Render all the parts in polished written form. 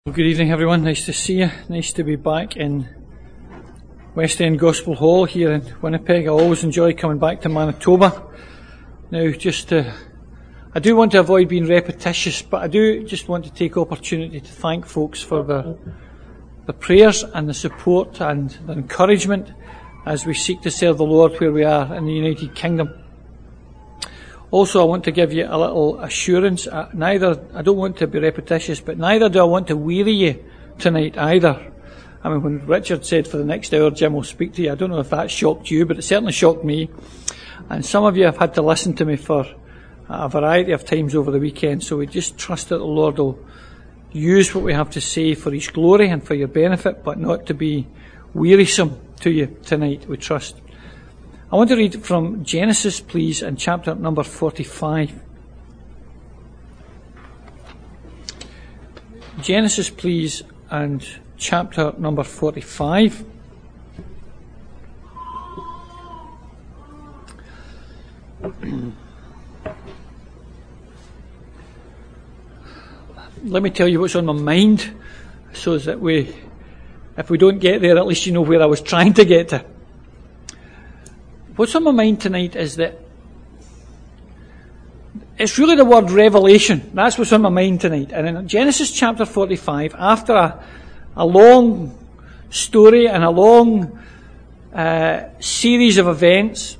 Well, good evening, everyone. Nice to see you. Nice to be back in West End Gospel Hall here in Winnipeg. I always enjoy coming back to Manitoba. Now, I do want to avoid being repetitious, but I do just want to take opportunity to thank folks for the prayers and the support and the encouragement as we seek to serve the Lord where we are in the United Kingdom. Also, I want to give you a little assurance. I don't want to be repetitious, but neither do I want to weary you tonight either. I mean, when Richard said for the next hour, Jim will speak to you, I don't know if that shocked you, but it certainly shocked me. And some of you have had to listen to me for a variety of times over the weekend, so we just trust that the Lord will use what we have to say for His glory and for your benefit, but not to be wearisome to you tonight, we trust. I want to read from Genesis, please, in chapter number 45. Genesis, please, and chapter number 45. Let me tell you what's on my mind, so that if we don't get there, at least you know where I was trying to get to. What's on my mind tonight is that it's really the word revelation. That's what's on my mind tonight. And in Genesis chapter 45, after a long story and a long series of events,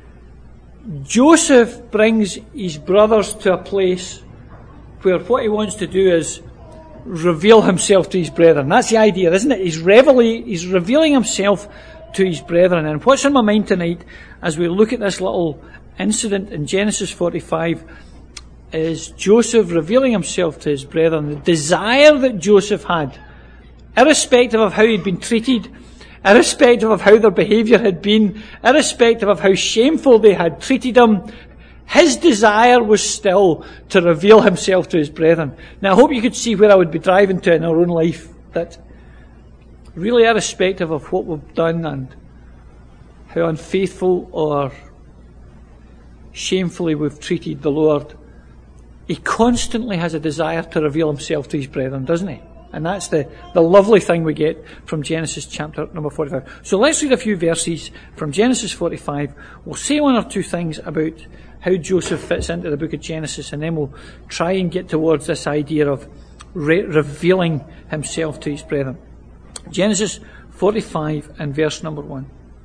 Joseph brings his brothers to a place where what he wants to do is reveal himself to his brethren. That's the idea, isn't it? He's revealing himself to his brethren. And what's on my mind tonight as we look at this little incident in Genesis 45 is Joseph revealing himself to his brethren. The desire that Joseph had, irrespective of how he'd been treated, irrespective of how their behaviour had been, irrespective of how shameful they had treated him, his desire was still to reveal himself to his brethren. Now I hope you could see where I would be driving to in our own life, that really irrespective of what we've done and how unfaithful or shamefully we've treated the Lord, He constantly has a desire to reveal Himself to His brethren, doesn't He? And that's the lovely thing we get from Genesis chapter number 45. So let's read a few verses from Genesis 45. We'll say one or two things about how Joseph fits into the book of Genesis, and then we'll try and get towards this idea of revealing himself to his brethren. Genesis 45 and verse number 1.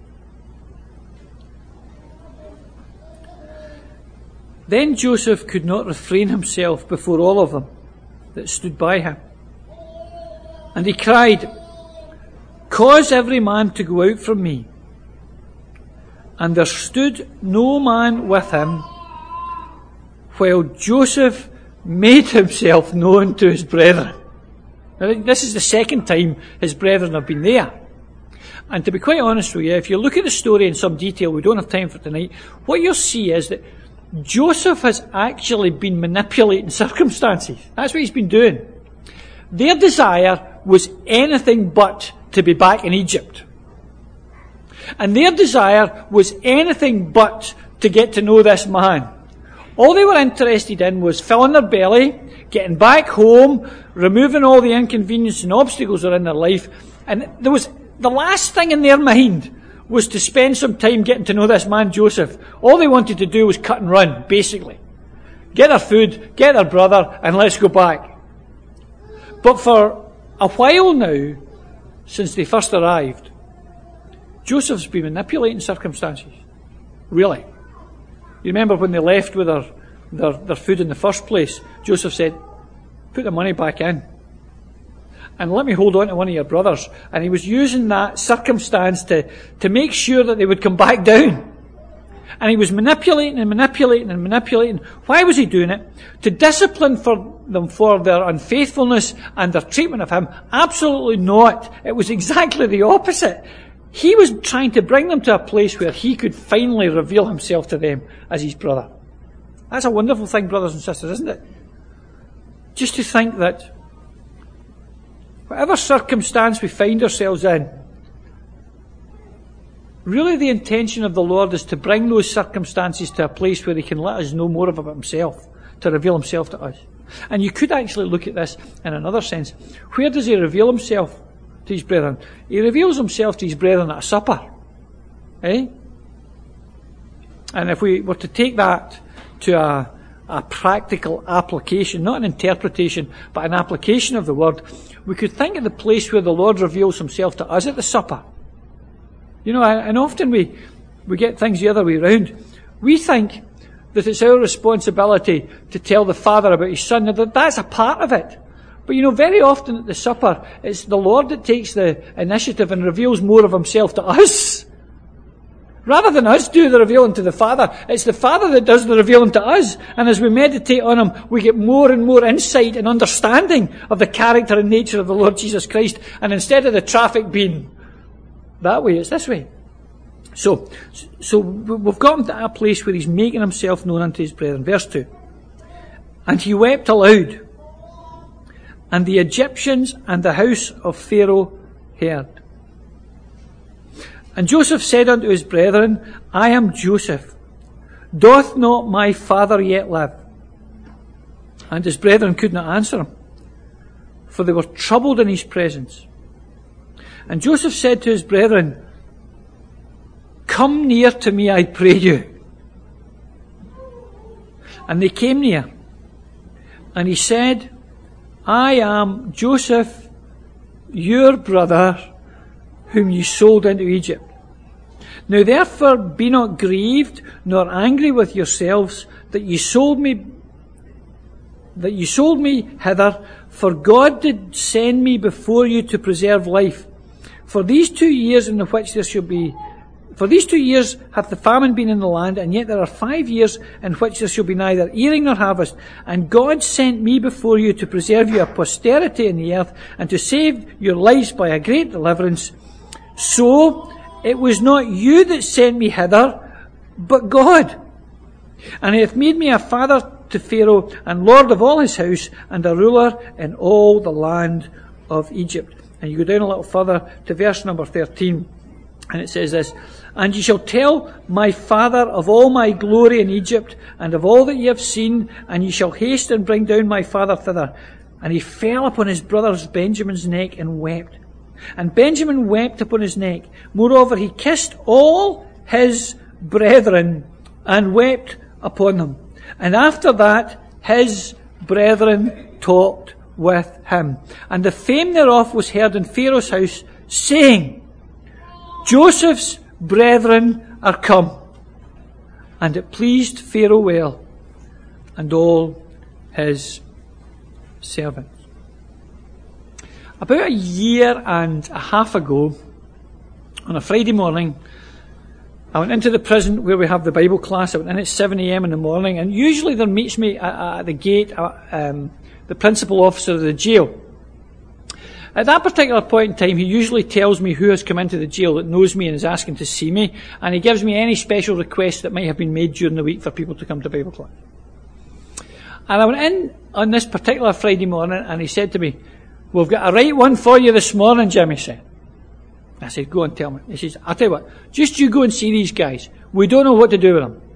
Then Joseph could not refrain himself before all of them that stood by him. And he cried, "Cause every man to go out from me." And there stood no man with him, while Joseph made himself known to his brethren. Now, this is the second time his brethren have been there. And to be quite honest with you, if you look at the story in some detail, we don't have time for tonight, what you'll see is that Joseph has actually been manipulating circumstances. That's what he's been doing. Their desire was anything but to be back in Egypt. And their desire was anything but to get to know this man. All they were interested in was filling their belly, getting back home, removing all the inconvenience and obstacles that are in their life. And the last thing in their mind was to spend some time getting to know this man, Joseph. All they wanted to do was cut and run, basically. Get their food, get their brother, and let's go back. But for a while now, since they first arrived, Joseph's been manipulating circumstances. Really. You remember when they left with their food in the first place, Joseph said, "Put the money back in. And let me hold on to one of your brothers." And he was using that circumstance to make sure that they would come back down. And he was manipulating and manipulating and manipulating. Why was he doing it? To discipline them for their unfaithfulness and their treatment of him? Absolutely not. It was exactly the opposite. He was trying to bring them to a place where he could finally reveal himself to them as his brother. That's a wonderful thing, brothers and sisters, isn't it? Just to think that whatever circumstance we find ourselves in, really the intention of the Lord is to bring those circumstances to a place where He can let us know more about Himself, to reveal Himself to us. And you could actually look at this in another sense. Where does he reveal himself to his brethren? He reveals himself to his brethren at a supper. Eh? And if we were to take that to a practical application, not an interpretation, but an application of the word, we could think of the place where the Lord reveals himself to us at the supper. You know, and often we get things the other way around. We think that it's our responsibility to tell the Father about his Son. Now, that's a part of it. But you know, very often at the supper, it's the Lord that takes the initiative and reveals more of himself to us. Rather than us do the revealing to the Father, it's the Father that does the revealing to us. And as we meditate on him, we get more and more insight and understanding of the character and nature of the Lord Jesus Christ. And instead of the traffic being that way, it's this way. So we've gotten to that place where he's making himself known unto his brethren. Verse 2. And he wept aloud, and the Egyptians and the house of Pharaoh heard. And Joseph said unto his brethren, I am Joseph. Doth not my father yet live? And his brethren could not answer him, for they were troubled in his presence. And Joseph said to his brethren, Come near to me, I pray you. And they came near. And he said, I am Joseph, your brother, whom you sold into Egypt. Now therefore be not grieved, nor angry with yourselves, that you sold me hither, for God did send me before you to preserve life. For these 2 years in the which there shall be For these 2 years hath the famine been in the land, and yet there are 5 years in which there shall be neither earing nor harvest. And God sent me before you to preserve you a posterity in the earth, and to save your lives by a great deliverance. So it was not you that sent me hither, but God. And he hath made me a father to Pharaoh, and lord of all his house, and a ruler in all the land of Egypt. And you go down a little further to verse number 13, and it says this, And ye shall tell my father of all my glory in Egypt, and of all that ye have seen, and ye shall haste and bring down my father thither. And he fell upon his brother Benjamin's neck and wept. And Benjamin wept upon his neck. Moreover, he kissed all his brethren and wept upon them. And after that, his brethren talked with him. And the fame thereof was heard in Pharaoh's house, saying, Joseph's brethren are come. And it pleased Pharaoh well, and all his servants. About a year and a half ago, on a Friday morning, I went into the prison where we have the Bible class. I went in at 7 a.m. in the morning, and usually there meets me at the gate the principal officer of the jail. At that particular point in time, he usually tells me who has come into the jail that knows me and is asking to see me, and he gives me any special requests that might have been made during the week for people to come to Bible class. And I went in on this particular Friday morning, and he said to me, "We've got a right one for you this morning, Jim," he said. I said, "Go and tell me." He says, "I'll tell you what, just you go and see these guys. We don't know what to do with them."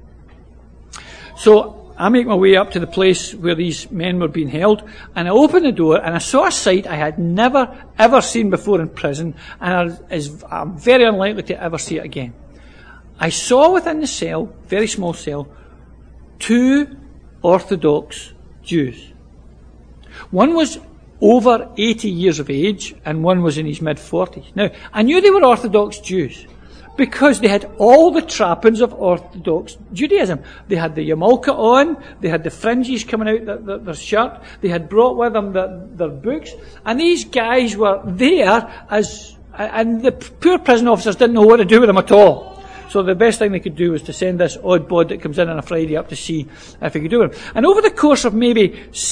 So I make my way up to the place where these men were being held, and I opened the door, and I saw a sight I had never, ever seen before in prison, and I'm very unlikely to ever see it again. I saw within the cell, very small cell, 2 Orthodox Jews. One was over 80 years of age, and one was in his mid-40s. Now, I knew they were Orthodox Jews because they had all the trappings of Orthodox Judaism. They had the yarmulke on, they had the fringes coming out their shirt, they had brought with them their books, and these guys were there and the poor prison officers didn't know what to do with them at all. So the best thing they could do was to send this odd bod that comes in on a Friday up to see if he could do it. And over the course of maybe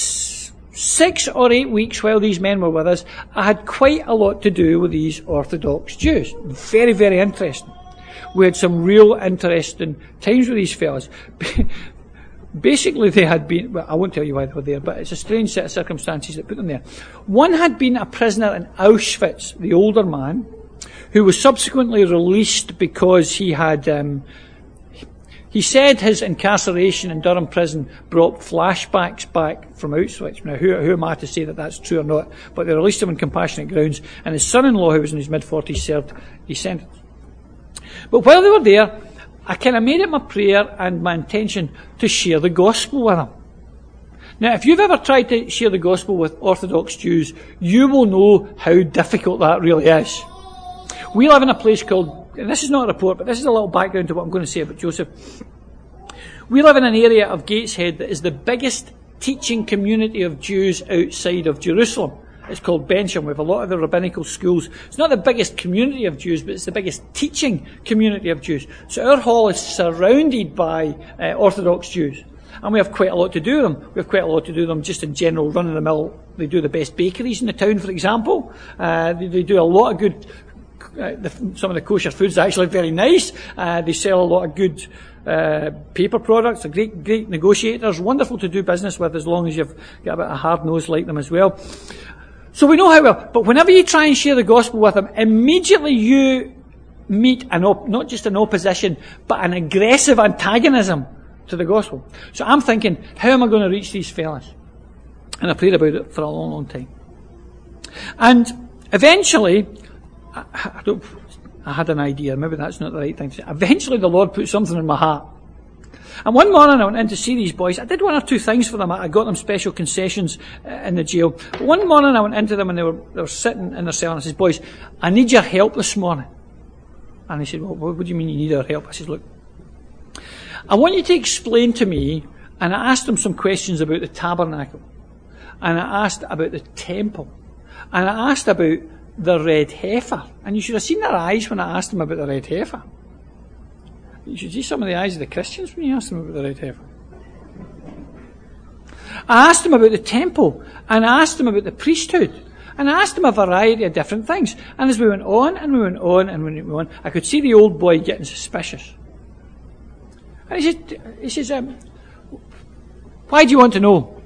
6 or 8 weeks while these men were with us, I had quite a lot to do with these Orthodox Jews. Very, very interesting. We had some real interesting times with these fellas. Basically, they had been, well, I won't tell you why they were there, but it's a strange set of circumstances that put them there. One had been a prisoner in Auschwitz, the older man, who was subsequently released because he had He said his incarceration in Durham prison brought flashbacks back from Auschwitz. Now, who am I to say that that's true or not? But they released him on compassionate grounds, and his son-in-law, who was in his mid-40s, served his sentence. But while they were there, I kind of made it my prayer and my intention to share the gospel with them. Now, if you've ever tried to share the gospel with Orthodox Jews, you will know how difficult that really is. We live in a place called, and this is not a report, but this is a little background to what I'm going to say about Joseph. We live in an area of Gateshead that is the biggest teaching community of Jews outside of Jerusalem. It's called Bensham. We have a lot of the rabbinical schools. It's not the biggest community of Jews, but it's the biggest teaching community of Jews. So our hall is surrounded by Orthodox Jews. And we have quite a lot to do with them. We have quite a lot to do with them just in general, run-of-the-mill. They do the best bakeries in the town, for example. They do a lot of good, some of the kosher food's actually very nice. They sell a lot of good paper products. They're great negotiators. Wonderful to do business with as long as you've got a bit of hard nose like them as well. So we know how well. But whenever you try and share the gospel with them, immediately you meet not just an opposition, but an aggressive antagonism to the gospel. So I'm thinking, how am I going to reach these fellas? And I prayed about it for a long, long time. And eventually, I had an idea. Maybe that's not the right thing to say. Eventually the Lord put something in my heart. And one morning I went in to see these boys. I did one or two things for them. I got them special concessions in the jail. But one morning I went into them and they were sitting in their cell and I said, boys, I need your help this morning. And they said, well, what do you mean you need our help? I said, look, I want you to explain to me, and I asked them some questions about the tabernacle, and I asked about the temple, and I asked about the red heifer. And you should have seen their eyes when I asked them about the red heifer. You should see some of the eyes of the Christians when you ask them about the red heifer. I asked them about the temple, and I asked them about the priesthood, and I asked them a variety of different things. And as we went on, and we went on, and we went on, I could see the old boy getting suspicious. And he says, why do you want to know?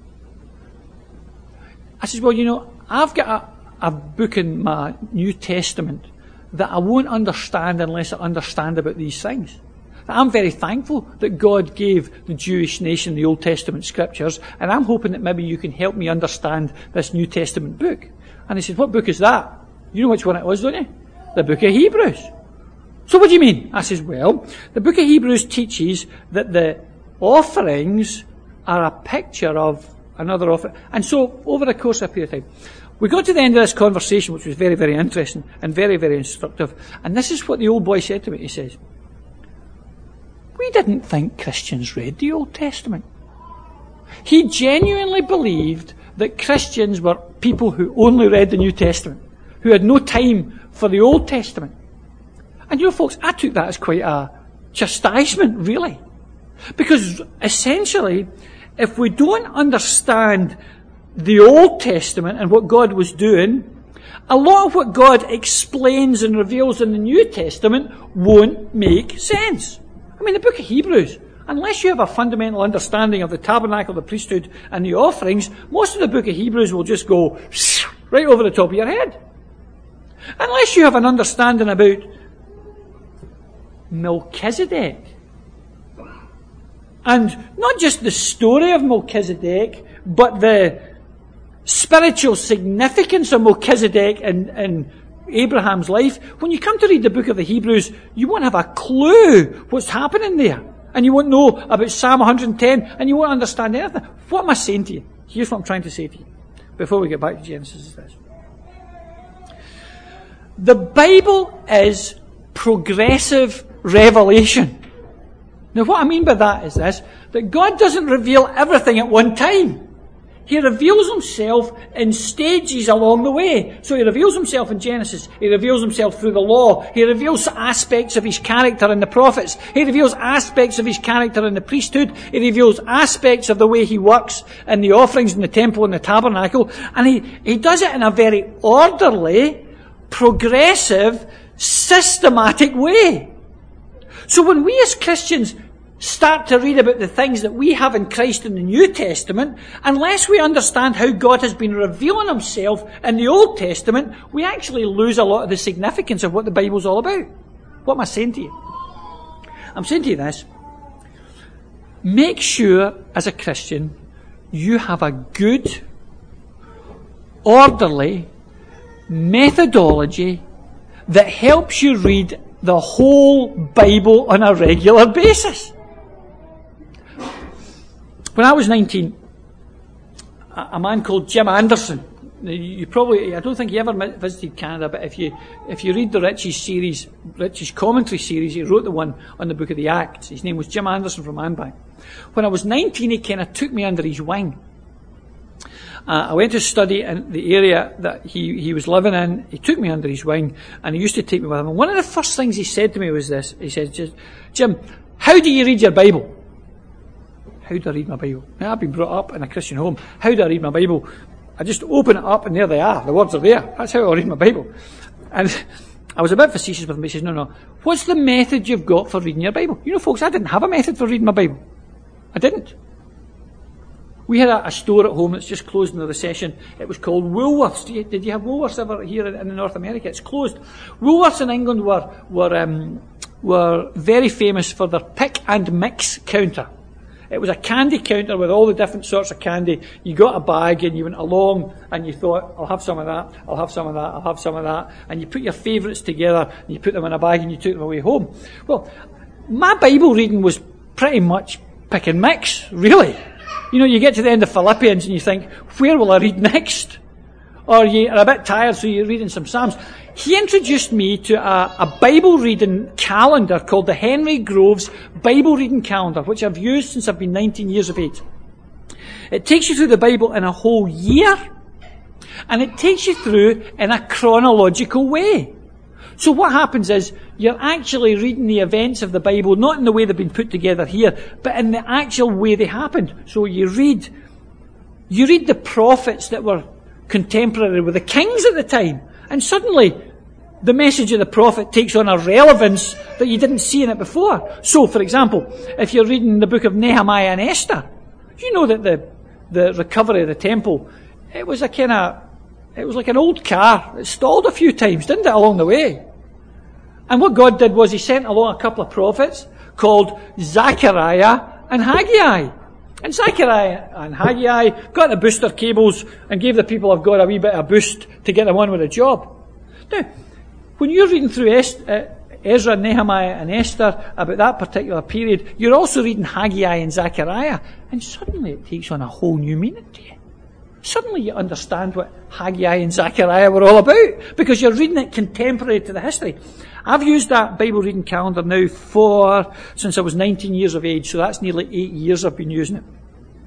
I says, well, you know, I've got a book in my New Testament that I won't understand unless I understand about these things. I'm very thankful that God gave the Jewish nation the Old Testament scriptures, and I'm hoping that maybe you can help me understand this New Testament book. And he said, what book is that? You know which one it was, don't you? The book of Hebrews. So what do you mean? I says, well, the book of Hebrews teaches that the offerings are a picture of another offering. And so, over the course of a period of time, we got to the end of this conversation, which was very, very interesting and very, very instructive. And this is what the old boy said to me. He says, we didn't think Christians read the Old Testament. He genuinely believed that Christians were people who only read the New Testament, who had no time for the Old Testament. And you know, folks, I took that as quite a chastisement, really. Because essentially, if we don't understand the Old Testament and what God was doing, a lot of what God explains and reveals in the New Testament won't make sense. I mean, the book of Hebrews, unless you have a fundamental understanding of the tabernacle, the priesthood, and the offerings, most of the book of Hebrews will just go right over the top of your head. Unless you have an understanding about Melchizedek. And not just the story of Melchizedek, but the spiritual significance of Melchizedek in Abraham's life. When you come to read the book of the Hebrews, you won't have a clue what's happening there. And you won't know about Psalm 110, and you won't understand anything. What am I saying to you? Here's what I'm trying to say to you before we get back to Genesis is this. The Bible is progressive revelation. Now what I mean by that is this, that God doesn't reveal everything at one time. He reveals himself in stages along the way. So he reveals himself in Genesis. He reveals himself through the law. He reveals aspects of his character in the prophets. He reveals aspects of his character in the priesthood. He reveals aspects of the way he works in the offerings in the temple and the tabernacle. And he does it in a very orderly, progressive, systematic way. So when we as Christians start to read about the things that we have in Christ in the New Testament, unless we understand how God has been revealing himself in the Old Testament, we actually lose a lot of the significance of what the Bible's all about. What am I saying to you? I'm saying to you this. make sure, as a Christian, you have a good, orderly methodology that helps you read the whole Bible on a regular basis. When I was 19, a man called Jim Anderson, I don't think he ever visited Canada, but if you read the Ritchie's commentary series, he wrote the one on the book of the Acts. His name was Jim Anderson from Anbang. When I was 19, he kind of took me under his wing. I went to study in the area that he was living in. He took me under his wing, and he used to take me with him. And one of the first things he said to me was this. He said, Jim, how do you read your Bible? How do I read my Bible? Now, I've been brought up in a Christian home. How do I read my Bible? I just open it up and there they are. The words are there. That's how I read my Bible. And I was a bit facetious with him. He says, no. What's the method you've got for reading your Bible? You know, folks, I didn't have a method for reading my Bible. I didn't. We had a store at home that's just closed in the recession. It was called Woolworths. Did you have Woolworths ever here in North America? It's closed. Woolworths in England were very famous for their pick and mix counter. It was a candy counter with all the different sorts of candy. You got a bag and you went along and you thought, I'll have some of that, I'll have some of that, I'll have some of that. And you put your favourites together and you put them in a bag and you took them away home. Well, my Bible reading was pretty much pick and mix, really. You know, you get to the end of Philippians and you think, where will I read next? Or you are a bit tired, so you're reading some Psalms. He introduced me to a Bible reading calendar called the Henry Groves Bible Reading Calendar, which I've used since I've been 19 years of age. It takes you through the Bible in a whole year, and it takes you through in a chronological way. So what happens is, you're actually reading the events of the Bible, not in the way they've been put together here, but in the actual way they happened. So you read the prophets that were contemporary with the kings at the time, and suddenly the message of the prophet takes on a relevance that you didn't see in it before. So, for example, if you're reading the book of Nehemiah and Esther, you know that the recovery of the temple, it was like an old car. It stalled a few times, didn't it, along the way? And what God did was he sent along a couple of prophets called Zechariah and Haggai. And Zechariah and Haggai got the booster cables and gave the people of God a wee bit of boost to get them on with the job. Now, when you're reading through Ezra, Nehemiah and Esther about that particular period, you're also reading Haggai and Zechariah, and suddenly it takes on a whole new meaning to you. Suddenly you understand what Haggai and Zechariah were all about, because you're reading it contemporary to the history. I've used that Bible reading calendar now since I was 19 years of age, so that's nearly 8 years I've been using it.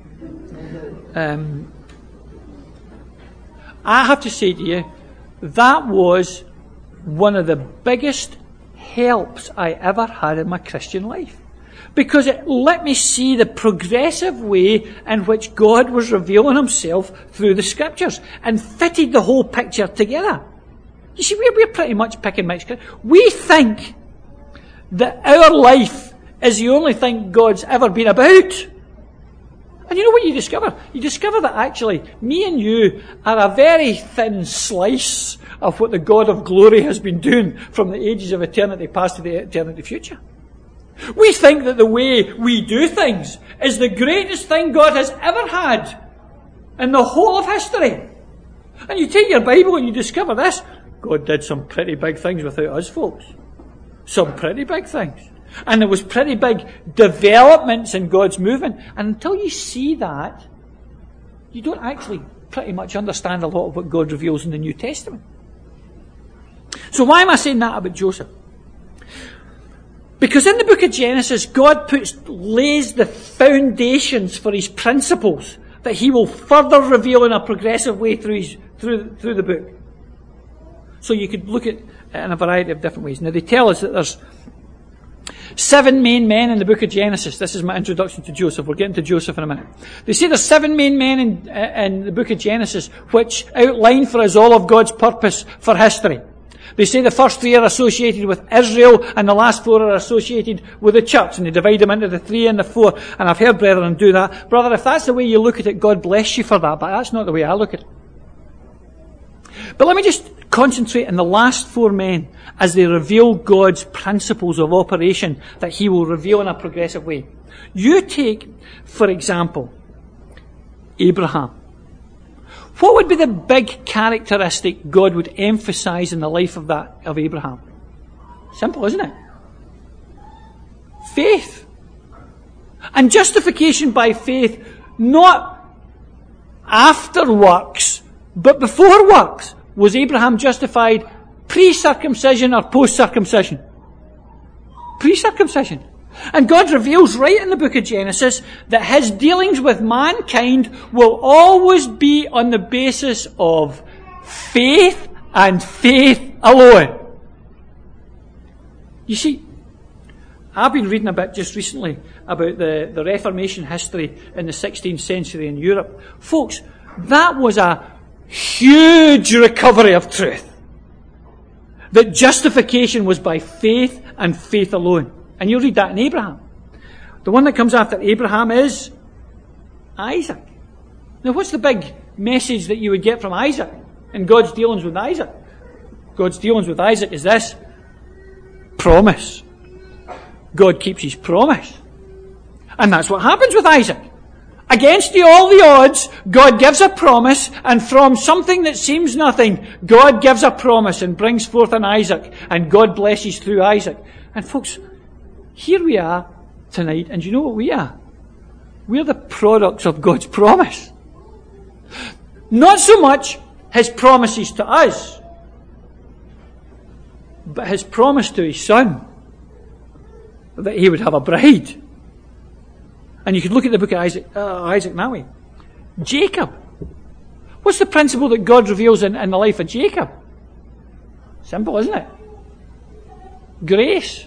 I have to say to you, that was one of the biggest helps I ever had in my Christian life. Because it let me see the progressive way in which God was revealing himself through the scriptures and fitted the whole picture together. You see, we're pretty much pick and mix. We think that our life is the only thing God's ever been about. And you know what you discover? You discover that actually, me and you are a very thin slice of what the God of glory has been doing from the ages of eternity past to the eternity future. We think that the way we do things is the greatest thing God has ever had in the whole of history. And you take your Bible and you discover this. God did some pretty big things without us, folks. Some pretty big things. And there was pretty big developments in God's movement. And until you see that, you don't actually pretty much understand a lot of what God reveals in the New Testament. So why am I saying that about Joseph? Because in the book of Genesis, God lays the foundations for his principles that he will further reveal in a progressive way through the book. So you could look at it in a variety of different ways. Now they tell us that there's 7 main men in the book of Genesis. This is my introduction to Joseph. We're getting to Joseph in a minute. They say there's 7 main men in the book of Genesis which outline for us all of God's purpose for history. They say the first 3 are associated with Israel and the last 4 are associated with the church, and they divide them into the 3 and the 4. And I've heard brethren do that. Brother, if that's the way you look at it, God bless you for that, but that's not the way I look at it. But let me just concentrate on the last four men as they reveal God's principles of operation that he will reveal in a progressive way. You take, for example, Abraham. What would be the big characteristic God would emphasize in the life of Abraham? Simple, isn't it? Faith. And justification by faith, not after works, but before works. Was Abraham justified pre-circumcision or post-circumcision? Pre-circumcision. And God reveals right in the book of Genesis that his dealings with mankind will always be on the basis of faith and faith alone. You see, I've been reading a bit just recently about the Reformation history in the 16th century in Europe. Folks, that was a huge recovery of truth. That justification was by faith and faith alone. And you'll read that in Abraham. The one that comes after Abraham is Isaac. Now, what's the big message that you would get from Isaac in God's dealings with Isaac? God's dealings with Isaac is this: promise. God keeps his promise. And that's what happens with Isaac. Against all the odds, God gives a promise, and from something that seems nothing, God gives a promise and brings forth an Isaac, and God blesses through Isaac. And folks, here we are tonight, and you know what we are? We're the products of God's promise. Not so much his promises to us, but his promise to his son that he would have a bride. And you could look at the book of Isaac that way. Jacob. What's the principle that God reveals in the life of Jacob? Simple, isn't it? Grace.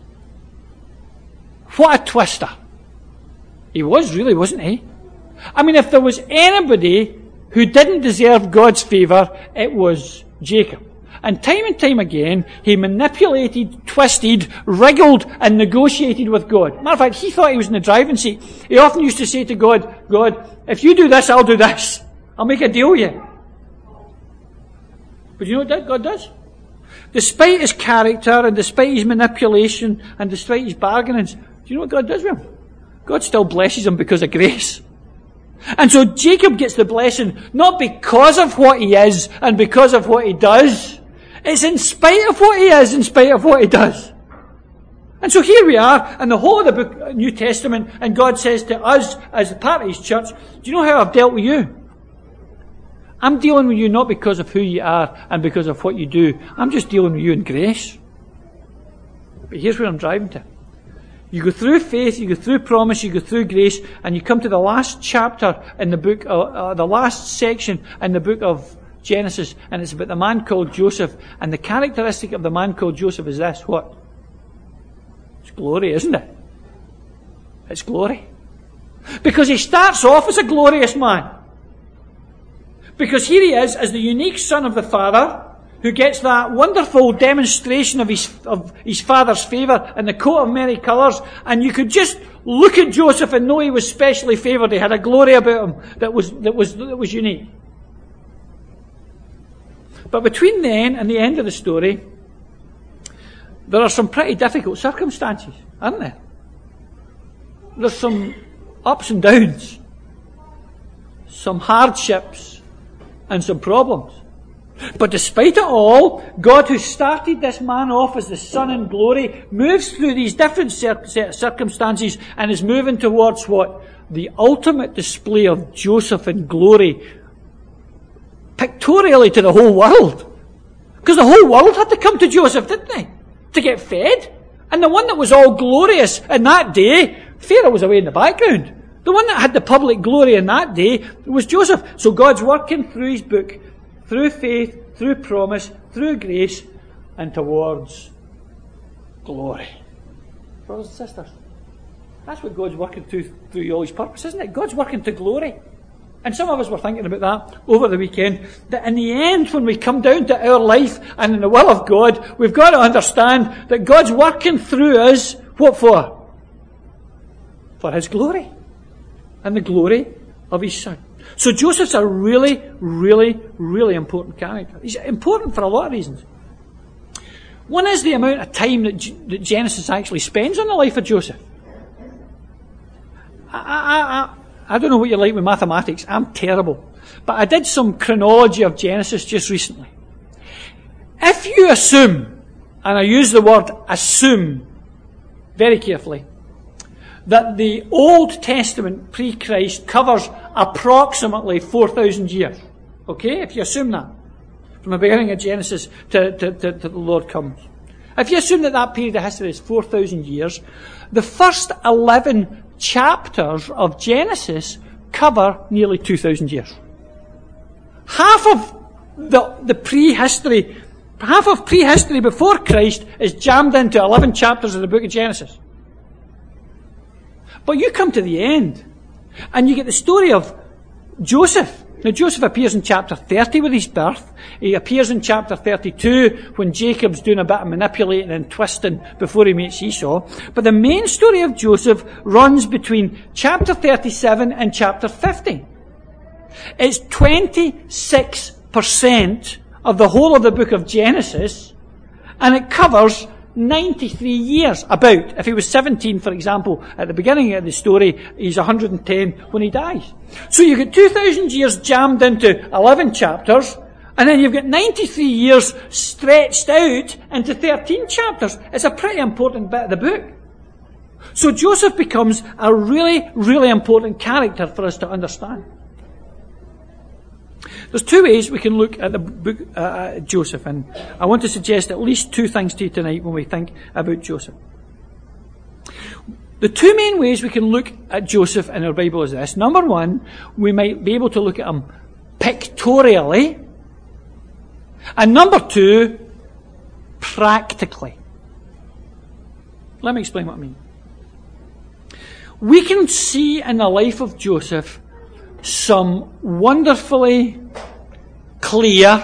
What a twister. He was really, wasn't he? I mean, if there was anybody who didn't deserve God's favour, it was Jacob. And time again, he manipulated, twisted, wriggled, and negotiated with God. Matter of fact, he thought he was in the driving seat. He often used to say to God, if you do this, I'll do this. I'll make a deal with you. But you know what God does? Despite his character, and despite his manipulation, and despite his bargainings, do you know what God does with him? God still blesses him because of grace. And so Jacob gets the blessing, not because of what he is, and because of what he does. It's in spite of what he is, in spite of what he does. And so here we are, in the whole of the book, New Testament, and God says to us, as part of his church, do you know how I've dealt with you? I'm dealing with you not because of who you are and because of what you do. I'm just dealing with you in grace. But here's where I'm driving to. You go through faith, you go through promise, you go through grace, and you come to the last chapter in the book, the last section in the book of Genesis, and it's about the man called Joseph. And the characteristic of the man called Joseph is this: what? It's glory, isn't it? It's glory. Because he starts off as a glorious man. Because here he is as the unique son of the Father, who gets that wonderful demonstration of his father's favour in the coat of many colours, and you could just look at Joseph and know he was specially favoured. He had a glory about him that was unique. But between then and the end of the story, there are some pretty difficult circumstances, aren't there? There's some ups and downs, some hardships, and some problems. But despite it all, God, who started this man off as the son in glory, moves through these different set of circumstances and is moving towards what? The ultimate display of Joseph in glory, pictorially to the whole world. Because the whole world had to come to Joseph, didn't they? To get fed. And the one that was all glorious in that day, Pharaoh was away in the background. The one that had the public glory in that day was Joseph. So God's working through his book, through faith, through promise, through grace, and towards glory. Brothers and sisters, that's what God's working through all his purpose, isn't it? God's working to glory. And some of us were thinking about that over the weekend, that in the end, when we come down to our life and in the will of God, we've got to understand that God's working through us, what for? For his glory. And the glory of his Son. So Joseph's a really, really, really important character. He's important for a lot of reasons. One is the amount of time that Genesis actually spends on the life of Joseph. I don't know what you're like with mathematics. I'm terrible. But I did some chronology of Genesis just recently. If you assume, and I use the word assume very carefully, that the Old Testament pre-Christ covers approximately 4,000 years. Okay? If you assume that. From the beginning of Genesis to the Lord comes. If you assume that period of history is 4,000 years, the first 11 chapters of Genesis cover nearly 2,000 years. Half of the prehistory, half of prehistory before Christ is jammed into 11 chapters of the book of Genesis. But you come to the end, and you get the story of Joseph. Now, Joseph appears in chapter 30 with his birth. He appears in chapter 32 when Jacob's doing a bit of manipulating and twisting before he meets Esau. But the main story of Joseph runs between chapter 37 and chapter 50. It's 26% of the whole of the book of Genesis, and it covers 93 years, about. If he was 17, for example, at the beginning of the story, he's 110 when he dies. So you've got 2,000 years jammed into 11 chapters, and then you've got 93 years stretched out into 13 chapters. It's a pretty important bit of the book. So Joseph becomes a really, really important character for us to understand. There's two ways we can look at the book Joseph, and I want to suggest at least two things to you tonight when we think about Joseph. The two main ways we can look at Joseph in our Bible is this. Number one, we might be able to look at him pictorially, and number two, practically. Let me explain what I mean. We can see in the life of Joseph some wonderfully clear,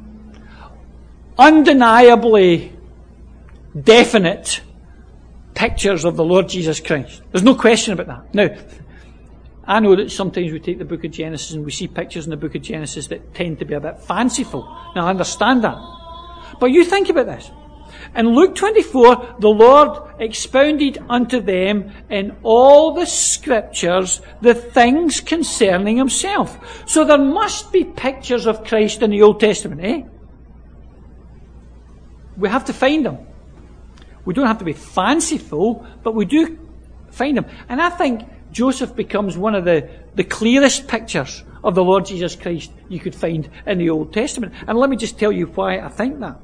undeniably definite pictures of the Lord Jesus Christ. There's no question about that. Now, I know that sometimes we take the book of Genesis and we see pictures in the book of Genesis that tend to be a bit fanciful. Now, I understand that. But you think about this. In Luke 24, the Lord expounded unto them in all the scriptures the things concerning himself. So there must be pictures of Christ in the Old Testament, eh? We have to find them. We don't have to be fanciful, but we do find them. And I think Joseph becomes one of the clearest pictures of the Lord Jesus Christ you could find in the Old Testament. And let me just tell you why I think that.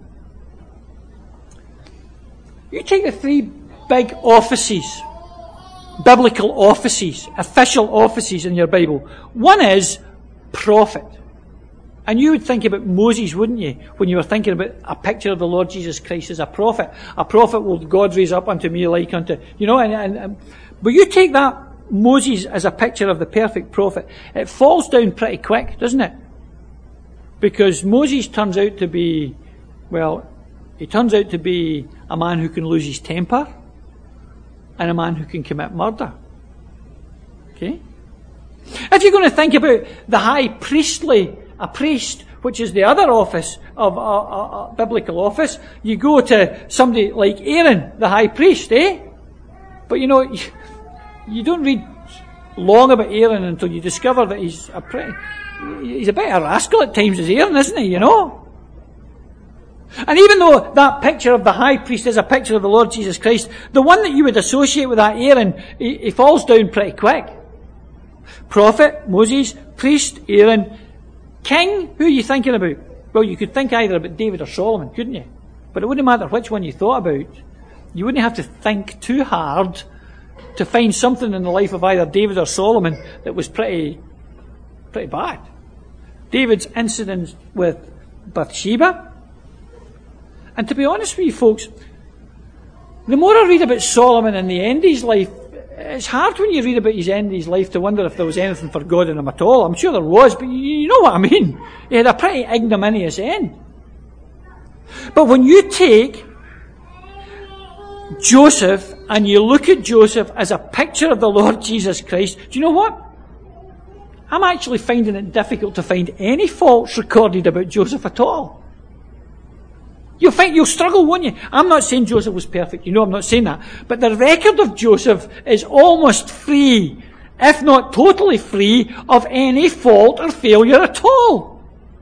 You take the three big offices, biblical offices, official offices in your Bible. One is prophet. And you would think about Moses, wouldn't you, when you were thinking about a picture of the Lord Jesus Christ as a prophet. A prophet will God raise up unto me like unto, you know, but you take that Moses as a picture of the perfect prophet. It falls down pretty quick, doesn't it? Because Moses turns out to be, he turns out to be a man who can lose his temper and a man who can commit murder. Okay? If you're going to think about the high priestly, a priest, which is the other office of a biblical office, you go to somebody like Aaron, the high priest, eh? But you know, you don't read long about Aaron until you discover that he's a bit of a rascal at times, is Aaron, isn't he, you know? And even though that picture of the high priest is a picture of the Lord Jesus Christ, the one that you would associate with that Aaron, he falls down pretty quick. Prophet, Moses, priest, Aaron, king, who are you thinking about? Well, you could think either about David or Solomon, couldn't you? But it wouldn't matter which one you thought about. You wouldn't have to think too hard to find something in the life of either David or Solomon that was pretty bad. David's incident with Bathsheba. And to be honest with you folks, the more I read about Solomon and the end of his life, it's hard when you read about his end of his life to wonder if there was anything for God in him at all. I'm sure there was, but you know what I mean. He had a pretty ignominious end. But when you take Joseph and you look at Joseph as a picture of the Lord Jesus Christ, do you know what? I'm actually finding it difficult to find any faults recorded about Joseph at all. You'll struggle, won't you? I'm not saying Joseph was perfect. You know I'm not saying that. But the record of Joseph is almost free, if not totally free, of any fault or failure at all.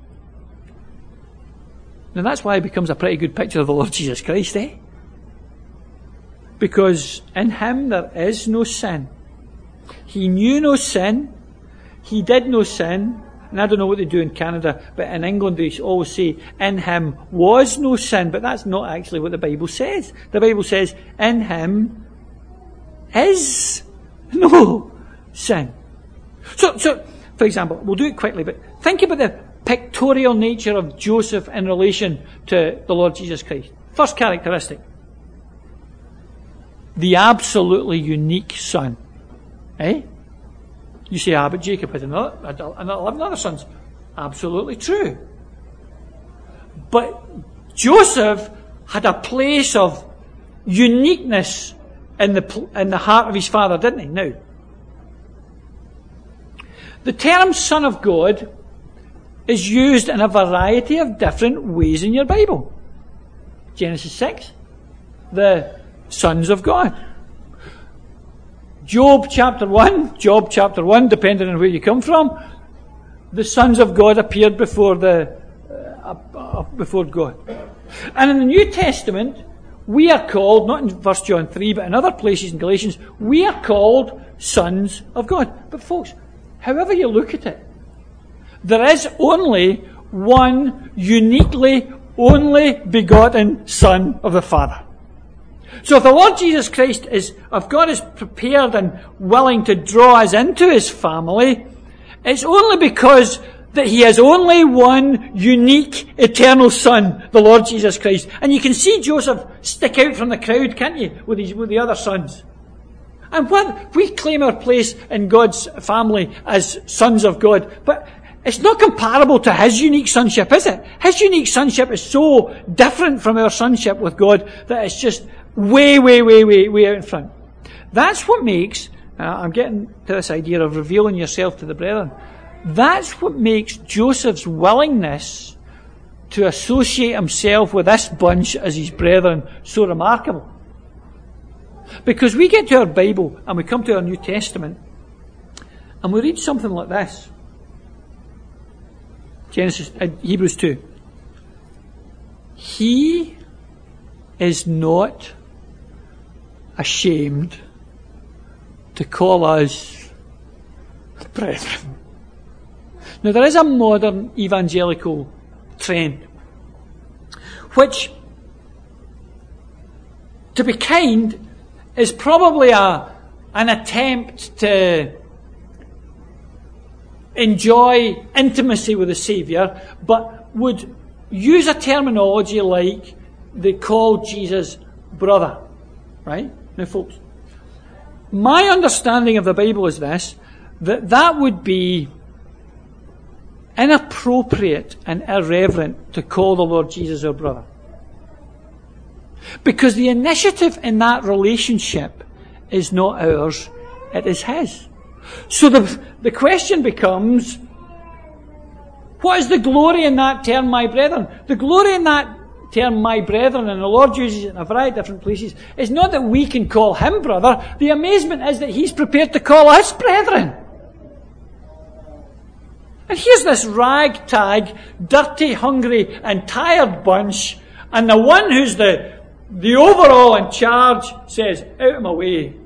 Now that's why it becomes a pretty good picture of the Lord Jesus Christ, eh? Because in him there is no sin. He knew no sin. He did no sin. And I don't know what they do in Canada, but in England they always say, in him was no sin. But that's not actually what the Bible says. The Bible says, in him is no sin. So, for example, we'll do it quickly, but think about the pictorial nature of Joseph in relation to the Lord Jesus Christ. First characteristic. The absolutely unique son. Eh? You say, but Jacob had 11 other sons. Absolutely true. But Joseph had a place of uniqueness in the heart of his father, didn't he? Now, the term Son of God is used in a variety of different ways in your Bible. Genesis 6, the sons of God. Job chapter 1, depending on where you come from, the sons of God appeared before God. And in the New Testament, we are called, not in 1 John 3, but in other places in Galatians, we are called sons of God. But folks, however you look at it, there is only one uniquely only begotten Son of the Father. So if the Lord Jesus Christ if God is prepared and willing to draw us into his family, it's only because that he has only one unique eternal Son, the Lord Jesus Christ. And you can see Joseph stick out from the crowd, can't you, with the other sons. And we claim our place in God's family as sons of God, but it's not comparable to his unique sonship, is it? His unique sonship is so different from our sonship with God that it's just way out in front. That's what makes, I'm getting to this idea of revealing yourself to the brethren. That's what makes Joseph's willingness to associate himself with this bunch as his brethren so remarkable. Because we get to our Bible and we come to our New Testament and we read something like this. Hebrews 2. He is not ashamed to call us brethren. Now there is a modern evangelical trend which, to be kind, is probably an attempt to enjoy intimacy with the Saviour, but would use a terminology like they call Jesus brother. Right? Now folks, my understanding of the Bible is this, that would be inappropriate and irreverent to call the Lord Jesus our brother. Because the initiative in that relationship is not ours, it is his. So the question becomes, what is the glory in that term, my brethren? The glory in that term, my brethren, and the Lord uses it in a variety of different places, is not that we can call him brother. The amazement is that he's prepared to call us brethren. And here's this ragtag, dirty, hungry, and tired bunch, and the one who's the overall in charge says, out of my way,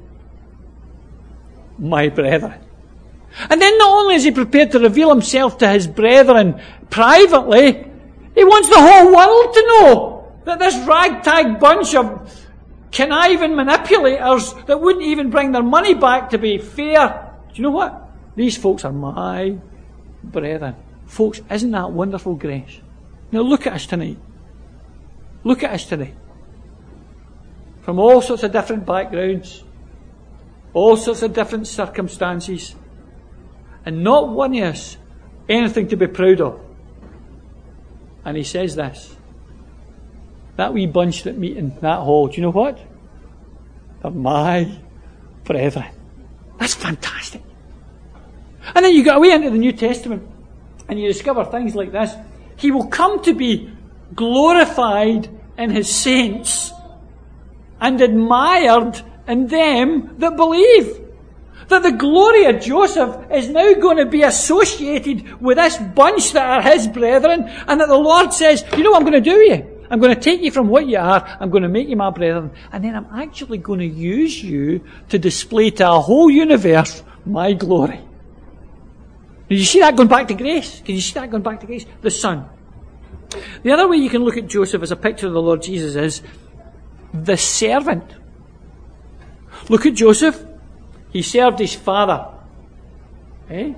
my brethren. And then not only is he prepared to reveal himself to his brethren privately, he wants the whole world to know that this ragtag bunch of conniving manipulators that wouldn't even bring their money back to be fair. Do you know what? These folks are my brethren. Folks, isn't that wonderful grace? Now look at us tonight. Look at us tonight. From all sorts of different backgrounds, all sorts of different circumstances, and not one of us anything to be proud of. And he says this, that wee bunch that meet in that hall, do you know what? They're my brethren. That's fantastic. And then you get away into the New Testament and you discover things like this. He will come to be glorified in his saints and admired in them that believe. That the glory of Joseph is now going to be associated with this bunch that are his brethren, and that the Lord says, you know what I'm going to do with you? I'm going to take you from what you are, I'm going to make you my brethren, and then I'm actually going to use you to display to a whole universe my glory. Did you see that going back to grace? Can you see that going back to grace? The Son. The other way you can look at Joseph as a picture of the Lord Jesus is the servant. Look at Joseph. He served his father. Eh?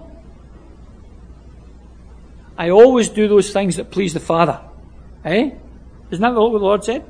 I always do those things that please the Father. Eh? Isn't that what the Lord said?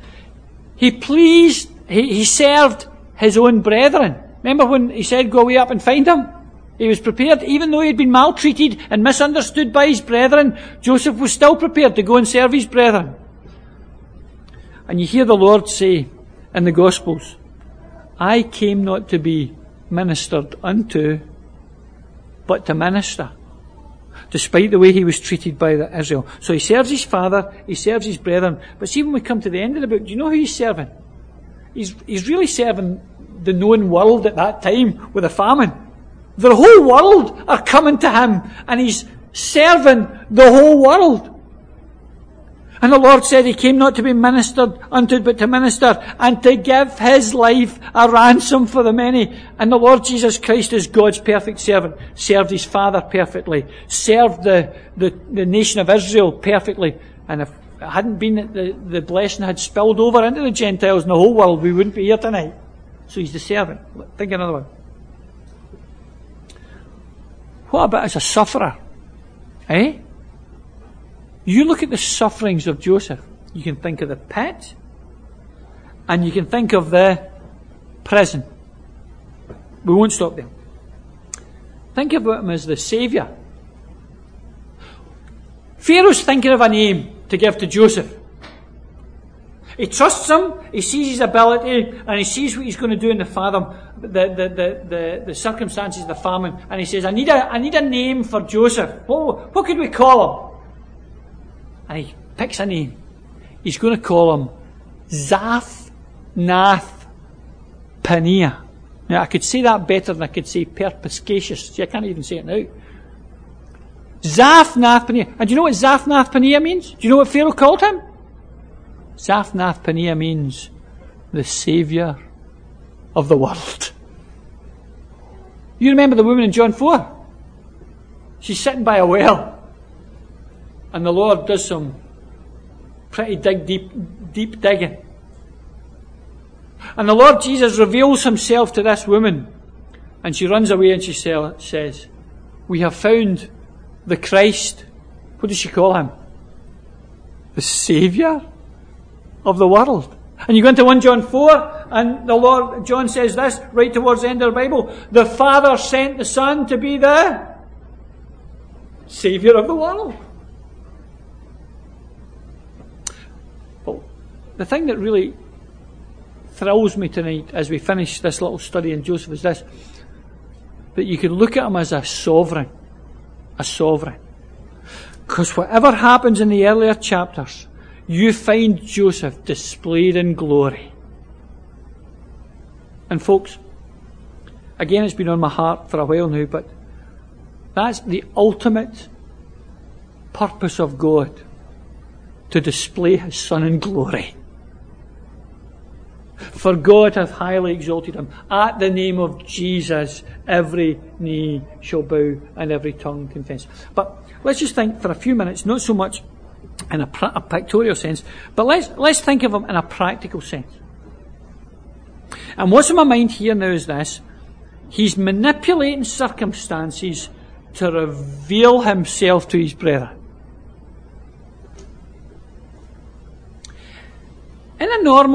He served his own brethren. Remember when he said, go away up and find him? He was prepared, even though he had been maltreated and misunderstood by his brethren, Joseph was still prepared to go and serve his brethren. And you hear the Lord say in the Gospels, I came not to be ministered unto, but to minister. Despite the way he was treated by Israel. So he serves his father, he serves his brethren. But see, when we come to the end of the book, do you know who he's serving? He's really serving the known world at that time with a famine. The whole world are coming to him, and he's serving the whole world. And the Lord said he came not to be ministered unto, but to minister, and to give his life a ransom for the many. And the Lord Jesus Christ is God's perfect servant, served his Father perfectly, served the nation of Israel perfectly. And if it hadn't been that the blessing had spilled over into the Gentiles in the whole world, we wouldn't be here tonight. So he's the servant. Think another one. What about as a sufferer? Eh? You look at the sufferings of Joseph. You can think of the pit, and you can think of the prison. We won't stop there. Think about him as the Saviour. Pharaoh's thinking of a name to give to Joseph. He trusts him, he sees his ability, and he sees what he's going to do in the circumstances of the famine, and he says, I need a name for Joseph. What could we call him? And he picks a name. He's going to call him Zaphnath-Paneah. Now, I could say that better than I could say perspicacious. See, I can't even say it now. Zaphnath-Paneah. And do you know what Zaphnath-Paneah means? Do you know what Pharaoh called him? Zaphnath-Paneah means the Saviour of the world. You remember the woman in John 4? She's sitting by a well. And the Lord does some pretty deep digging. And the Lord Jesus reveals himself to this woman. And she runs away and she says, we have found the Christ. What does she call him? The Saviour of the world. And you go into 1 John 4, and John says this, right towards the end of the Bible, the Father sent the Son to be the Saviour of the world. The thing that really thrills me tonight as we finish this little study in Joseph is this, that you can look at him as a sovereign. A sovereign. Because whatever happens in the earlier chapters, you find Joseph displayed in glory. And folks, again, it's been on my heart for a while now, but that's the ultimate purpose of God, to display his Son in glory. For God hath highly exalted him. At the name of Jesus, every knee shall bow and every tongue confess. But let's just think for a few minutes, not so much in a pictorial sense, but let's think of him in a practical sense. And what's in my mind here now is this. He's manipulating circumstances to reveal himself to his brethren. In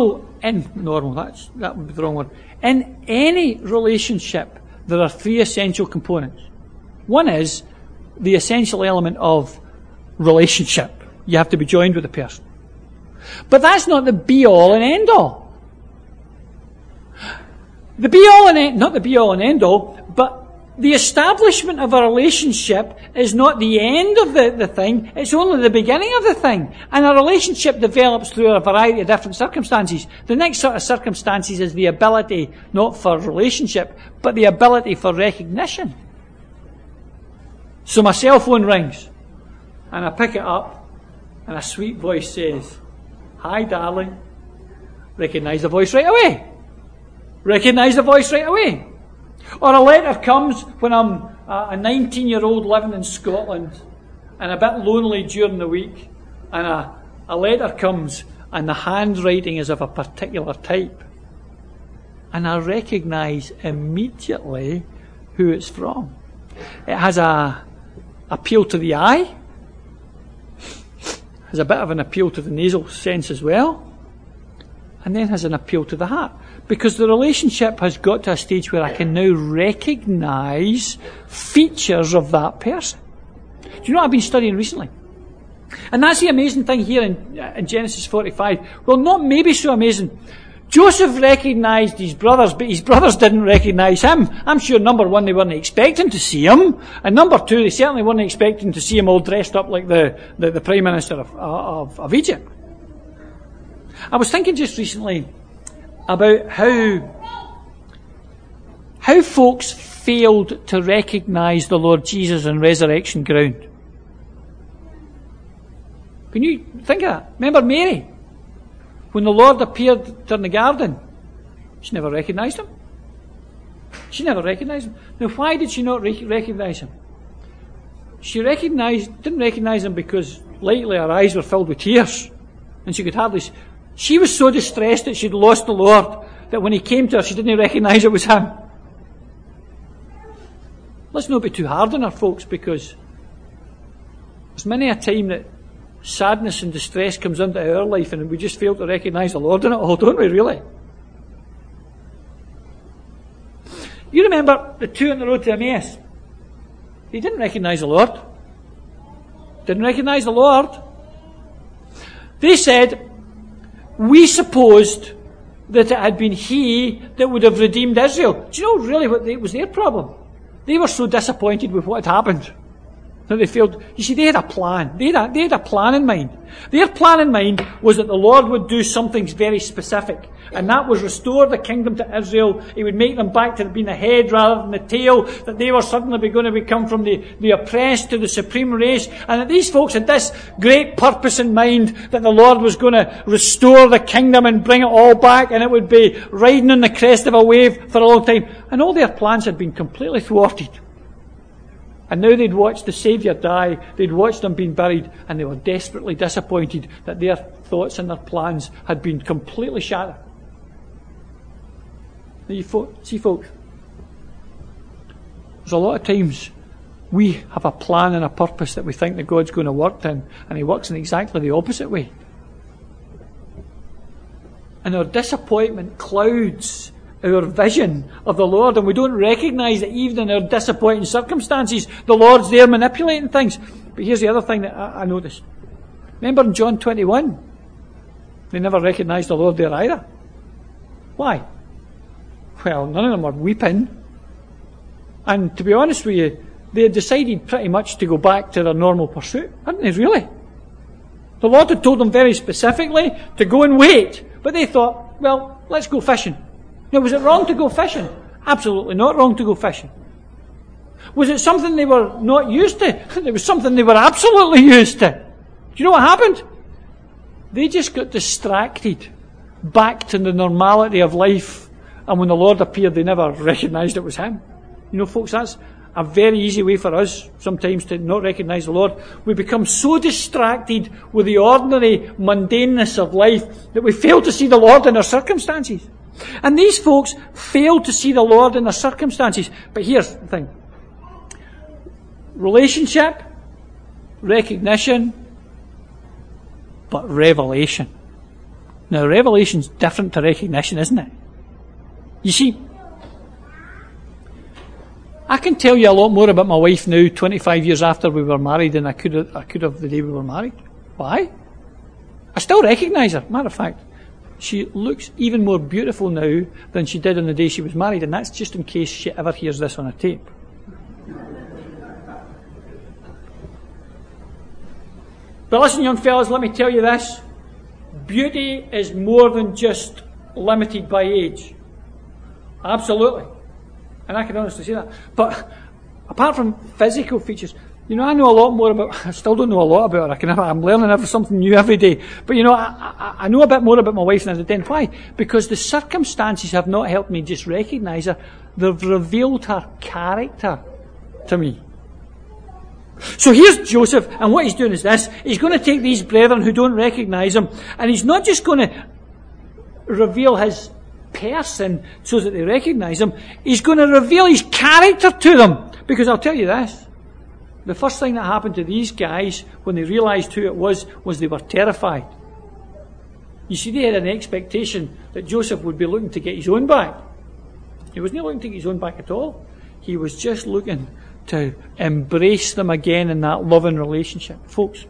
any relationship, there are three essential components. One is the essential element of relationship. You have to be joined with a person. But that's not the be-all and end-all. Not the be-all and end-all, but the establishment of a relationship is not the end of the thing, it's only the beginning of the thing. And a relationship develops through a variety of different circumstances. The next sort of circumstances is the ability, not for relationship, but the ability for recognition. So my cell phone rings, and I pick it up, and a sweet voice says, "Hi, darling." Recognise the voice right away. Recognise the voice right away. Or a letter comes when I'm a 19-year-old living in Scotland and a bit lonely during the week, and a letter comes and the handwriting is of a particular type. And I recognise immediately who it's from. It has a appeal to the eye, has a bit of an appeal to the nasal sense as well, and then has an appeal to the heart. Because the relationship has got to a stage where I can now recognise features of that person. Do you know what I've been studying recently? And that's the amazing thing here in Genesis 45. Well, not maybe so amazing. Joseph recognised his brothers, but his brothers didn't recognise him. I'm sure, number one, they weren't expecting to see him. And number two, they certainly weren't expecting to see him all dressed up like the Prime Minister of Egypt. I was thinking just recently about how folks failed to recognise the Lord Jesus on resurrection ground. Can you think of that? Remember Mary? When the Lord appeared in the garden, she never recognised him. She never recognised him. Now, why did she not recognise him? She didn't recognise him because lately her eyes were filled with tears, and she could hardly. She was so distressed that she'd lost the Lord that when he came to her, she didn't recognise it was him. Let's not be too hard on her, folks, because there's many a time that sadness and distress comes into our life and we just fail to recognise the Lord in it all, don't we, really? You remember the two on the road to Emmaus? They didn't recognise the Lord. Didn't recognise the Lord. They said, "We supposed that it had been he that would have redeemed Israel." Do you know really what was their problem? They were so disappointed with what had happened that they failed. You see, they had a plan. They had a plan in mind. Their plan in mind was that the Lord would do something very specific, and that was restore the kingdom to Israel. He would make them back to being the head rather than the tail, that they were suddenly going to become from the oppressed to the supreme race, and that these folks had this great purpose in mind, that the Lord was going to restore the kingdom and bring it all back, and it would be riding on the crest of a wave for a long time. And all their plans had been completely thwarted. And now they'd watched the Saviour die, they'd watched him being buried, and they were desperately disappointed that their thoughts and their plans had been completely shattered. Now see, folks, there's a lot of times we have a plan and a purpose that we think that God's going to work in, and he works in exactly the opposite way. And our disappointment clouds our vision of the Lord, and we don't recognise that even in our disappointing circumstances, the Lord's there manipulating things. But here's the other thing that I noticed. Remember in John 21? They never recognised the Lord there either. Why? Well, none of them were weeping. And to be honest with you, they had decided pretty much to go back to their normal pursuit, hadn't they, really? The Lord had told them very specifically to go and wait. But they thought, well, let's go fishing. Now, was it wrong to go fishing? Absolutely not wrong to go fishing. Was it something they were not used to? It was something they were absolutely used to. Do you know what happened? They just got distracted back to the normality of life, and when the Lord appeared, they never recognised it was him. You know, folks, that's a very easy way for us sometimes to not recognise the Lord. We become so distracted with the ordinary mundaneness of life that we fail to see the Lord in our circumstances. And these folks failed to see the Lord in their circumstances. But here's the thing. Relationship, recognition, but revelation. Now, revelation's different to recognition, isn't it? You see, I can tell you a lot more about my wife now, 25 years after we were married, than I could have the day we were married. Why? I still recognise her. Matter of fact, she looks even more beautiful now than she did on the day she was married, and that's just in case she ever hears this on a tape. But listen, young fellas, let me tell you this. Beauty is more than just limited by age. Absolutely. And I can honestly say that. But apart from physical features, I know a lot more about, I still don't know a lot about her. I'm learning something new every day. But I know a bit more about my wife than I did then. Why? Because the circumstances have not helped me just recognise her. They've revealed her character to me. So here's Joseph, and what he's doing is this. He's going to take these brethren who don't recognise him, and he's not just going to reveal his person so that they recognise him. He's going to reveal his character to them. Because I'll tell you this. The first thing that happened to these guys when they realised who it was they were terrified. You see, they had an expectation that Joseph would be looking to get his own back. He wasn't looking to get his own back at all. He was just looking to embrace them again in that loving relationship. Folks,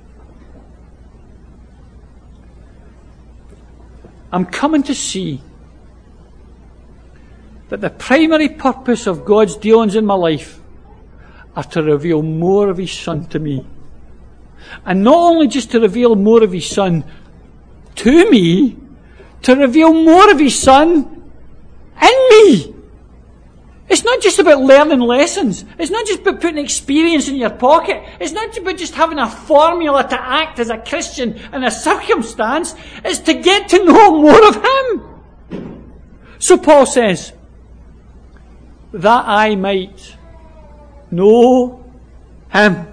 I'm coming to see that the primary purpose of God's dealings in my life are to reveal more of His Son to me. And not only just to reveal more of His Son to me, to reveal more of His Son in me. It's not just about learning lessons. It's not just about putting experience in your pocket. It's not about just having a formula to act as a Christian in a circumstance. It's to get to know more of Him. So Paul says, that I might know Him.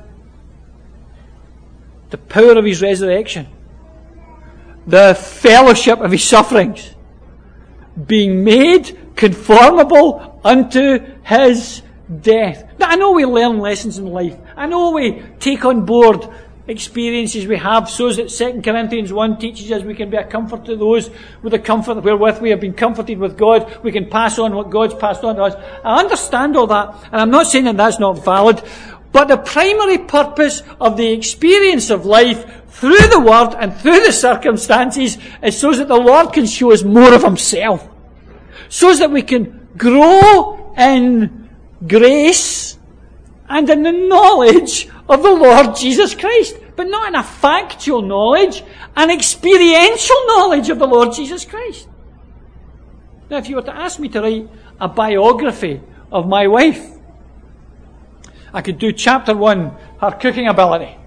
The power of His resurrection. The fellowship of His sufferings. Being made conformable unto His death. Now, I know we learn lessons in life. I know we take on board experiences we have, so that 2 Corinthians 1 teaches us we can be a comfort to those with the comfort wherewith we have been comforted with God. We can pass on what God's passed on to us. I understand all that, and I'm not saying that that's not valid, but the primary purpose of the experience of life through the Word and through the circumstances is so that the Lord can show us more of Himself. So that we can grow in grace and in the knowledge of the Lord Jesus Christ. But not in a factual knowledge, an experiential knowledge of the Lord Jesus Christ. Now, if you were to ask me to write a biography of my wife, I could do chapter 1, her cooking ability.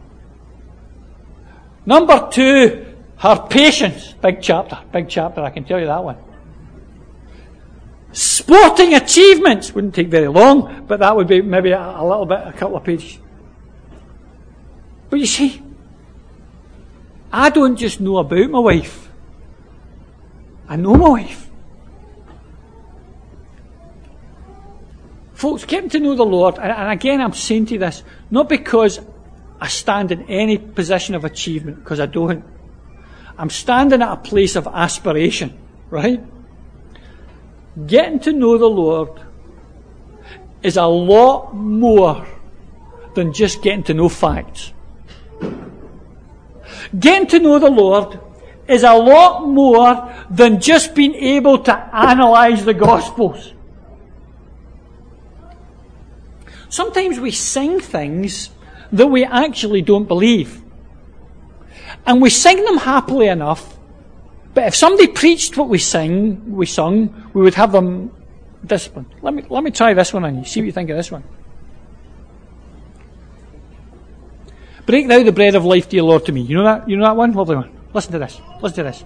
Number 2, her patience. Big chapter, I can tell you that one. Sporting achievements. Wouldn't take very long, but that would be maybe a little bit, a couple of pages. But you see, I don't just know about my wife. I know my wife. Folks, getting to know the Lord, and again I'm saying to you this, not because I stand in any position of achievement, because I don't. I'm standing at a place of aspiration, right? Getting to know the Lord is a lot more than just getting to know facts. Getting to know the Lord is a lot more than just being able to analyse the Gospels. Sometimes we sing things that we actually don't believe. And we sing them happily enough. But if somebody preached what we sung, we would have them disciplined. Let me try this one on you. See what you think of this one. Break thou the bread of life, dear Lord, to me. You know that one? Lovely one. Listen to this.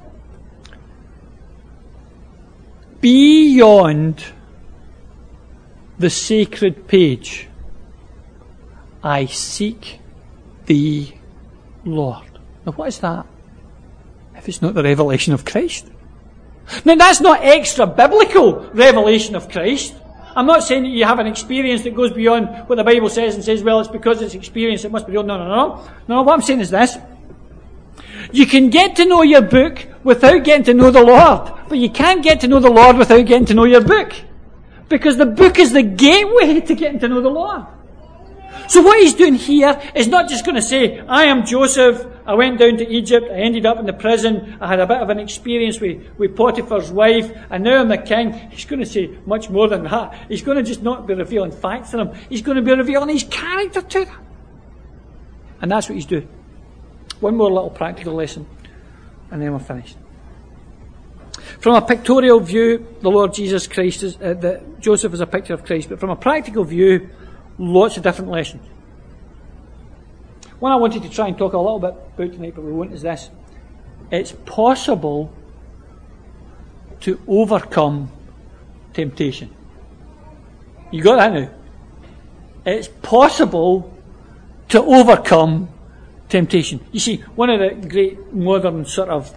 Beyond the sacred page, I seek thee, Lord. Now what is that? If it's not the revelation of Christ. Now that's not extra biblical revelation of Christ. I'm not saying that you have an experience that goes beyond what the Bible says and says, well, it's because it's experience, it must be real. No. No, what I'm saying is this. You can get to know your book without getting to know the Lord. But you can't get to know the Lord without getting to know your book. Because the book is the gateway to getting to know the Lord. So what he's doing here is not just going to say, I am Joseph, I went down to Egypt, I ended up in the prison, I had a bit of an experience with Potiphar's wife, and now I'm the king. He's going to say much more than that. He's going to just not be revealing facts to them. He's going to be revealing his character to them. And that's what he's doing. One more little practical lesson, and then we're finished. From a pictorial view, the Lord Jesus Christ is, Joseph is a picture of Christ, but from a practical view, lots of different lessons. One I wanted to try and talk a little bit about tonight, but we won't, is this. It's possible to overcome temptation. You got that now? It's possible to overcome temptation. You see, one of the great modern sort of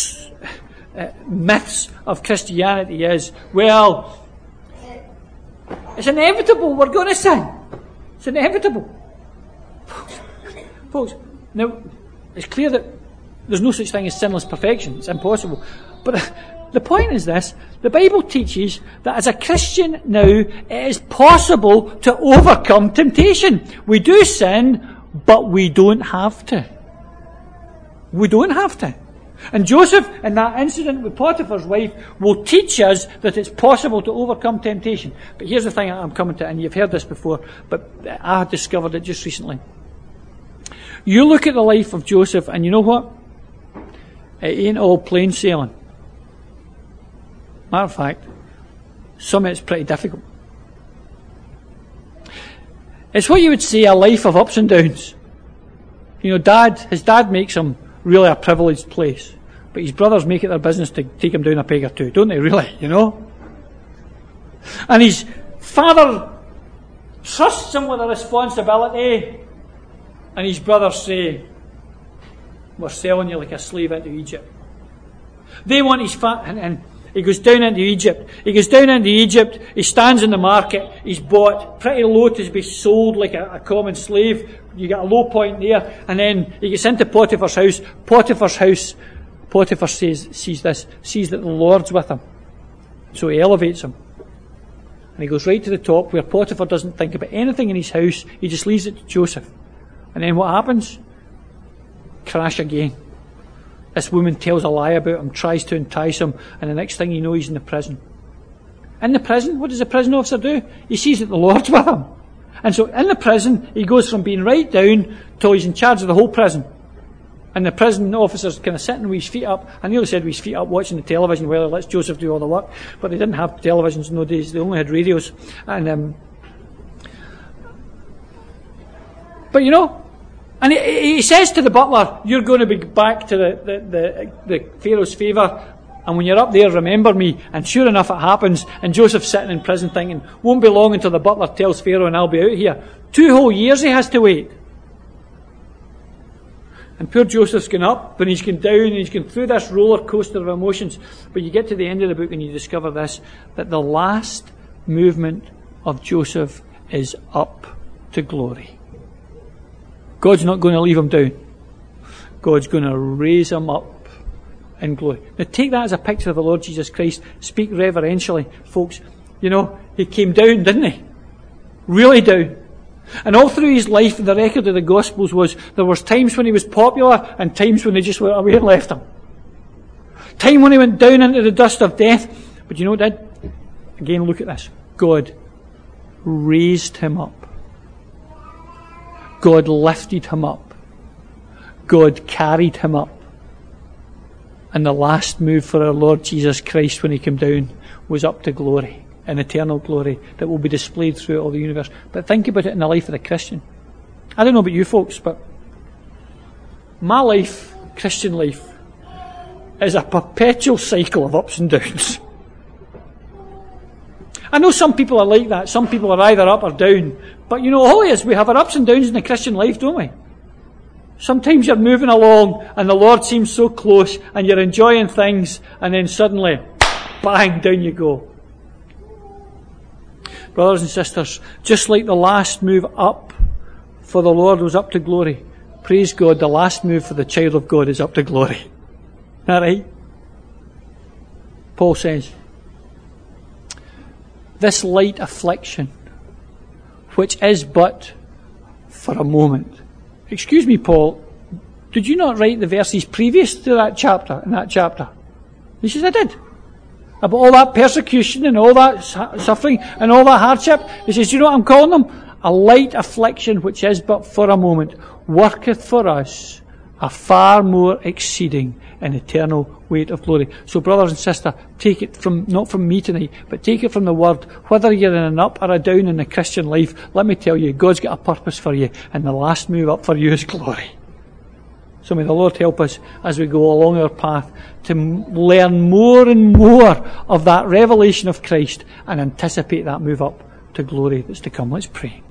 myths of Christianity is, well, it's inevitable we're going to sin. It's inevitable. Folks, now, it's clear that there's no such thing as sinless perfection. It's impossible. But the point is this. The Bible teaches that as a Christian now, it is possible to overcome temptation. We do sin, but we don't have to. We don't have to. And Joseph, in that incident with Potiphar's wife, will teach us that it's possible to overcome temptation. But here's the thing I'm coming to, and you've heard this before, but I discovered it just recently. You look at the life of Joseph, and you know what? It ain't all plain sailing. Matter of fact, some of it's pretty difficult. It's what you would say a life of ups and downs. You know, his dad makes him really a privileged place, but his brothers make it their business to take him down a peg or two, don't they, really, you know? And his father trusts him with a responsibility, and his brothers say, we're selling you like a slave into Egypt. They want his and he goes down into Egypt. He stands in the market. He's bought pretty low to be sold like a common slave. You get a low point there. And then he gets into Potiphar's house. Potiphar sees that the Lord's with him. So he elevates him. And he goes right to the top where Potiphar doesn't think about anything in his house. He just leaves it to Joseph. And then what happens? Crash again. This woman tells a lie about him, tries to entice him, and the next thing you know, he's in the prison. In the prison, what does the prison officer do? He sees that the Lord's with him. And so in the prison, he goes from being right down till he's in charge of the whole prison. And the prison officer's kind of sitting with his feet up. I nearly said with his feet up watching the television, whether lets Joseph do all the work. But they didn't have televisions in those days, they only had radios. And but you know, and he says to the butler, you're going to be back to the Pharaoh's favour, and when you're up there, remember me. And sure enough, it happens, and Joseph's sitting in prison thinking, won't be long until the butler tells Pharaoh and I'll be out here. 2 whole years he has to wait. And poor Joseph's gone up, and he's gone down, and he's gone through this roller coaster of emotions. But you get to the end of the book and you discover this, that the last movement of Joseph is up to glory. God's not going to leave him down. God's going to raise him up in glory. Now take that as a picture of the Lord Jesus Christ. Speak reverentially, folks. You know, he came down, didn't he? Really down. And all through his life, the record of the Gospels was, there was times when he was popular and times when they just went away and left him. Time when he went down into the dust of death. But you know what he did? Again, look at this. God raised him up. God lifted him up. God carried him up. And the last move for our Lord Jesus Christ when he came down was up to glory, an eternal glory that will be displayed throughout all the universe. But think about it in the life of the Christian. I don't know about you folks, but my life, Christian life, is a perpetual cycle of ups and downs. I know some people are like that. Some people are either up or down. But you know, all it is, we have our ups and downs in the Christian life, don't we? Sometimes you're moving along and the Lord seems so close and you're enjoying things, and then suddenly, bang, down you go. Brothers and sisters, just like the last move up for the Lord was up to glory, praise God, the last move for the child of God is up to glory. Isn't that right? Paul says, this light affliction, which is but for a moment. Excuse me, Paul, did you not write the verses previous to that chapter, in that chapter? He says, I did. About all that persecution and all that suffering and all that hardship. He says, you know what I'm calling them? A light affliction, which is but for a moment, worketh for us a far more exceeding and eternal weight of glory. So brothers and sisters, take it from, not from me tonight, but take it from the Word. Whether you're in an up or a down in the Christian life, let me tell you, God's got a purpose for you, and the last move up for you is glory. So may the Lord help us as we go along our path to learn more and more of that revelation of Christ and anticipate that move up to glory that's to come. Let's pray.